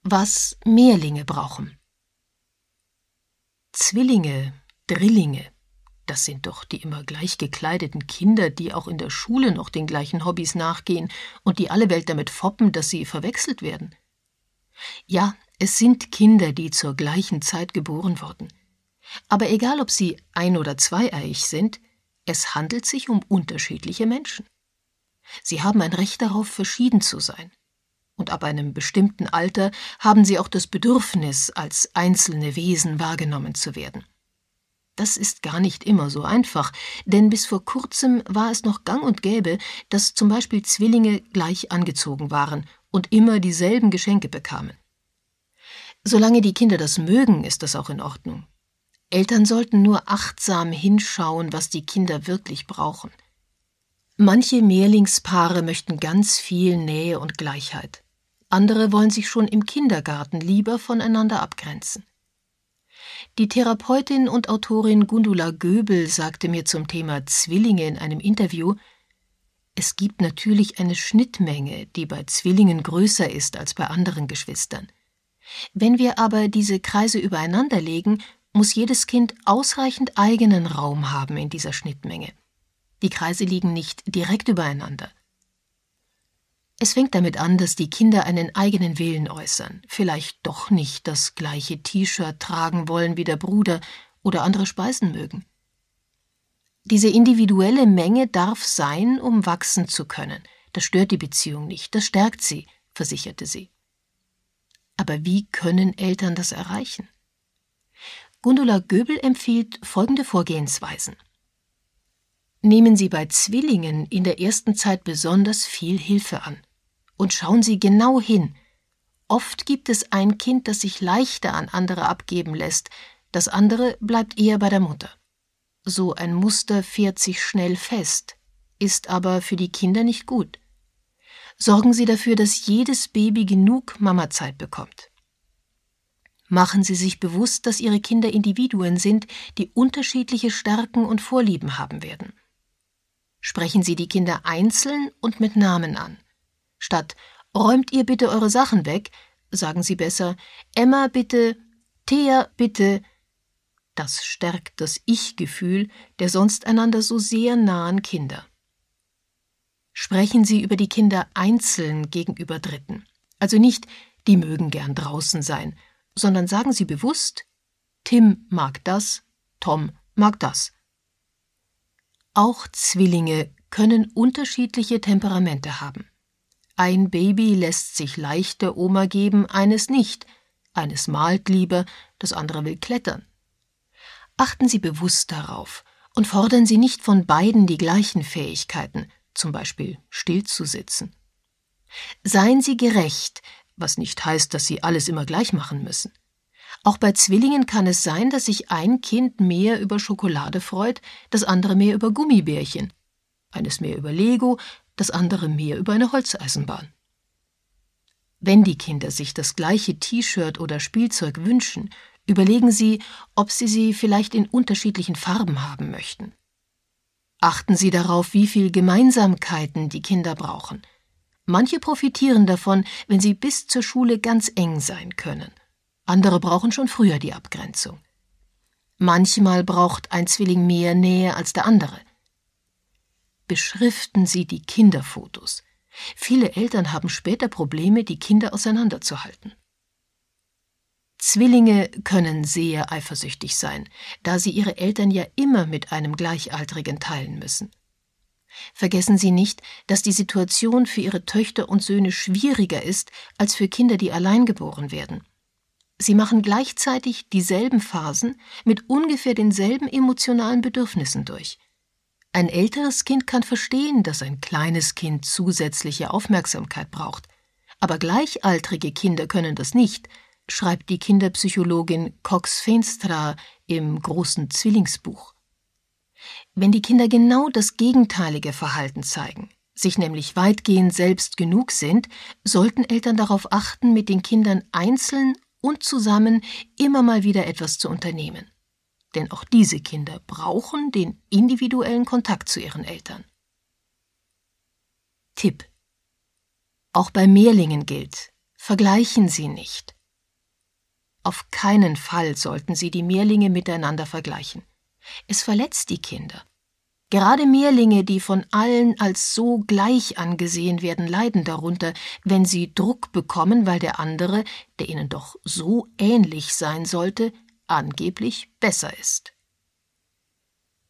Was Mehrlinge brauchen. Zwillinge, Drillinge, das sind doch die immer gleich gekleideten Kinder, die auch in der Schule noch den gleichen Hobbys nachgehen und die alle Welt damit foppen, dass sie verwechselt werden. Ja, es sind Kinder, die zur gleichen Zeit geboren wurden. Aber egal, ob sie ein- oder zweieiig sind, es handelt sich um unterschiedliche Menschen. Sie haben ein Recht darauf, verschieden zu sein. Und ab einem bestimmten Alter haben sie auch das Bedürfnis, als einzelne Wesen wahrgenommen zu werden. Das ist gar nicht immer so einfach, denn bis vor kurzem war es noch gang und gäbe, dass zum Beispiel Zwillinge gleich angezogen waren und immer dieselben Geschenke bekamen. Solange die Kinder das mögen, ist das auch in Ordnung. Eltern sollten nur achtsam hinschauen, was die Kinder wirklich brauchen. Manche Mehrlingspaare möchten ganz viel Nähe und Gleichheit. Andere wollen sich schon im Kindergarten lieber voneinander abgrenzen. Die Therapeutin und Autorin Gundula Göbel sagte mir zum Thema Zwillinge in einem Interview: Es gibt natürlich eine Schnittmenge, die bei Zwillingen größer ist als bei anderen Geschwistern. Wenn wir aber diese Kreise übereinander legen, muss jedes Kind ausreichend eigenen Raum haben in dieser Schnittmenge. Die Kreise liegen nicht direkt übereinander. Es fängt damit an, dass die Kinder einen eigenen Willen äußern, vielleicht doch nicht das gleiche T-Shirt tragen wollen wie der Bruder oder andere Speisen mögen. Diese individuelle Menge darf sein, um wachsen zu können. Das stört die Beziehung nicht, das stärkt sie, versicherte sie. Aber wie können Eltern das erreichen? Gundula Göbel empfiehlt folgende Vorgehensweisen. Nehmen Sie bei Zwillingen in der ersten Zeit besonders viel Hilfe an. Und schauen Sie genau hin. Oft gibt es ein Kind, das sich leichter an andere abgeben lässt, das andere bleibt eher bei der Mutter. So ein Muster fährt sich schnell fest, ist aber für die Kinder nicht gut. Sorgen Sie dafür, dass jedes Baby genug Mamazeit bekommt. Machen Sie sich bewusst, dass Ihre Kinder Individuen sind, die unterschiedliche Stärken und Vorlieben haben werden. Sprechen Sie die Kinder einzeln und mit Namen an. Statt »Räumt ihr bitte eure Sachen weg«, sagen Sie besser »Emma bitte«, »Thea bitte«. Das stärkt das Ich-Gefühl der sonst einander so sehr nahen Kinder. Sprechen Sie über die Kinder einzeln gegenüber Dritten. Also nicht »Die mögen gern draußen sein«, sondern sagen Sie bewusst »Tim mag das, Tom mag das«. Auch Zwillinge können unterschiedliche Temperamente haben. Ein Baby lässt sich leicht der Oma geben, eines nicht. Eines malt lieber, das andere will klettern. Achten Sie bewusst darauf und fordern Sie nicht von beiden die gleichen Fähigkeiten, zum Beispiel still zu sitzen. Seien Sie gerecht, was nicht heißt, dass Sie alles immer gleich machen müssen. Auch bei Zwillingen kann es sein, dass sich ein Kind mehr über Schokolade freut, das andere mehr über Gummibärchen, eines mehr über Lego, das andere mehr über eine Holzeisenbahn. Wenn die Kinder sich das gleiche T-Shirt oder Spielzeug wünschen, überlegen Sie, ob sie vielleicht in unterschiedlichen Farben haben möchten. Achten Sie darauf, wie viel Gemeinsamkeiten die Kinder brauchen. Manche profitieren davon, wenn sie bis zur Schule ganz eng sein können. Andere brauchen schon früher die Abgrenzung. Manchmal braucht ein Zwilling mehr Nähe als der andere. Beschriften Sie die Kinderfotos. Viele Eltern haben später Probleme, die Kinder auseinanderzuhalten. Zwillinge können sehr eifersüchtig sein, da sie ihre Eltern ja immer mit einem Gleichaltrigen teilen müssen. Vergessen Sie nicht, dass die Situation für Ihre Töchter und Söhne schwieriger ist als für Kinder, die allein geboren werden. Sie machen gleichzeitig dieselben Phasen mit ungefähr denselben emotionalen Bedürfnissen durch. Ein älteres Kind kann verstehen, dass ein kleines Kind zusätzliche Aufmerksamkeit braucht. Aber gleichaltrige Kinder können das nicht, schreibt die Kinderpsychologin Cox Feenstra im großen Zwillingsbuch. Wenn die Kinder genau das gegenteilige Verhalten zeigen, sich nämlich weitgehend selbst genug sind, sollten Eltern darauf achten, mit den Kindern einzeln und zusammen immer mal wieder etwas zu unternehmen. Denn auch diese Kinder brauchen den individuellen Kontakt zu ihren Eltern. Tipp: Auch bei Mehrlingen gilt: Vergleichen Sie nicht. Auf keinen Fall sollten Sie die Mehrlinge miteinander vergleichen. Es verletzt die Kinder. Gerade Mehrlinge, die von allen als so gleich angesehen werden, leiden darunter, wenn sie Druck bekommen, weil der andere, der ihnen doch so ähnlich sein sollte, angeblich besser ist.